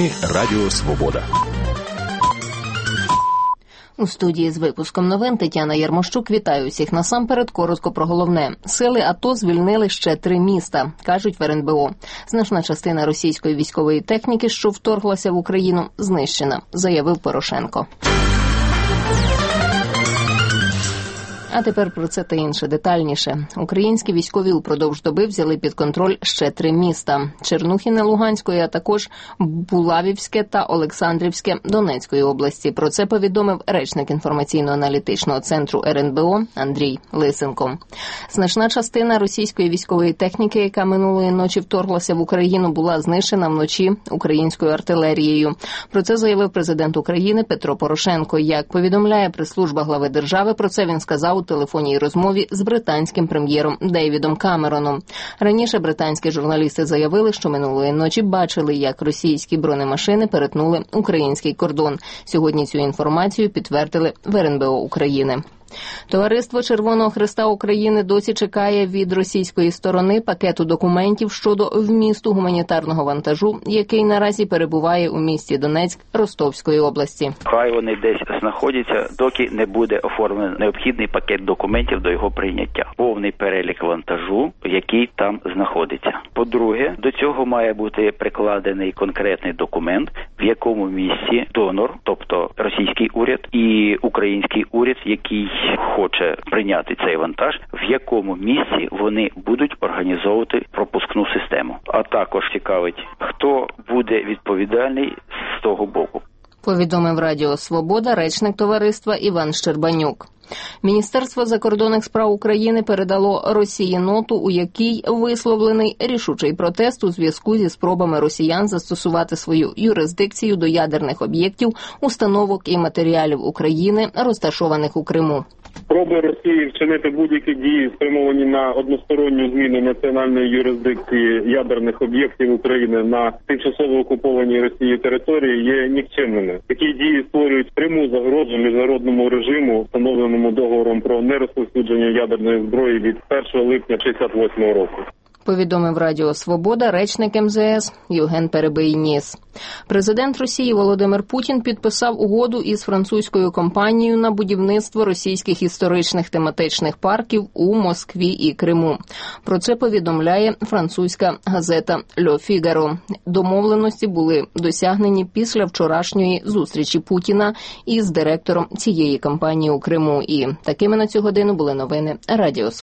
Новини Радіо Свобода. У студії з випуском новин Тетяна Ярмощук. Вітаю усіх. Насамперед коротко про головне. Сили АТО звільнили ще 3 міста, кажуть в РНБО. Значна частина російської військової техніки, що вторглася в Україну, знищена, заявив Порошенко. А тепер про це та інше детальніше. Українські військові упродовж доби взяли під контроль ще 3 міста – Чернухіне Луганської, а також Булавівське та Олександрівське Донецької області. Про це повідомив речник інформаційно-аналітичного центру РНБО Андрій Лисенко. Значна частина російської військової техніки, яка минулої ночі вторглася в Україну, була знищена вночі українською артилерією. Про це заявив президент України Петро Порошенко. Як повідомляє прес-служба глави держави, про це він сказав у телефонній розмові з британським прем'єром Дейвідом Камероном. Раніше британські журналісти заявили, що минулої ночі бачили, як російські бронемашини перетнули український кордон. Сьогодні цю інформацію підтвердили в РНБО України. Товариство Червоного Хреста України досі чекає від російської сторони пакету документів щодо вмісту гуманітарного вантажу, який наразі перебуває у місті Донецьк Ростовської області. Хай вони десь знаходяться, доки не буде оформлений необхідний пакет документів до його прийняття. Повний перелік вантажу, який там знаходиться. По-друге, до цього має бути прикладений конкретний документ, в якому місці донор, тобто російський уряд і український уряд, який хоче прийняти цей вантаж, в якому місці вони будуть організовувати пропускну систему. А також цікавить, хто буде відповідальний з того боку. Повідомив Радіо Свобода речник товариства Іван Щербанюк. Міністерство закордонних справ України передало Росії ноту, у якій висловлений рішучий протест у зв'язку зі спробами росіян застосувати свою юрисдикцію до ядерних об'єктів, установок і матеріалів України, розташованих у Криму. Спроби Росії вчинити будь-які дії, спрямовані на односторонню зміну національної юрисдикції ядерних об'єктів України на тимчасово окупованій Росією території, є нікчемними. Такі дії створюють пряму загрозу міжнародному режиму, встановленому договором про нерозповсюдження ядерної зброї від 1 липня 1968 року. Повідомив Радіо Свобода речник МЗС Євген Перебий-Ніс. Президент Росії Володимир Путін підписав угоду із французькою компанією на будівництво російських історичних тематичних парків у Москві і Криму. Про це повідомляє французька газета «Ле Фігаро». Домовленості були досягнені після вчорашньої зустрічі Путіна із директором цієї компанії у Криму. І такими на цю годину були новини Радіо Свобода.